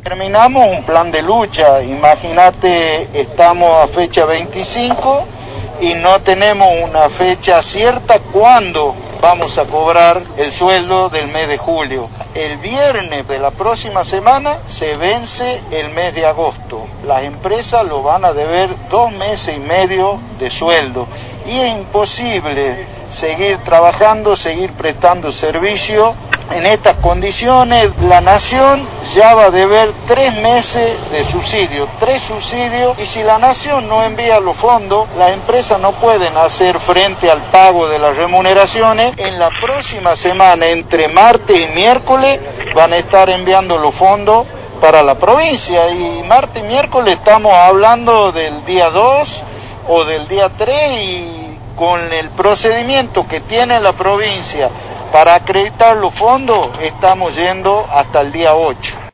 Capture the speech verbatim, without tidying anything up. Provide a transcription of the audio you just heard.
Terminamos un plan de lucha, imagínate, estamos a fecha veinticinco y no tenemos una fecha cierta cuándo vamos a cobrar el sueldo del mes de julio. El viernes de la próxima semana se vence el mes de agosto. Las empresas lo van a deber dos meses y medio de sueldo y es imposible seguir trabajando, seguir prestando servicio. En estas condiciones, la nación ya va a deber tres meses de subsidio, tres subsidios, y si la nación no envía los fondos, las empresas no pueden hacer frente al pago de las remuneraciones. En la próxima semana, entre martes y miércoles, van a estar enviando los fondos para la provincia, y martes y miércoles estamos hablando del día dos o del día tres, y con el procedimiento que tiene la provincia para acreditar los fondos, estamos yendo hasta el día ocho.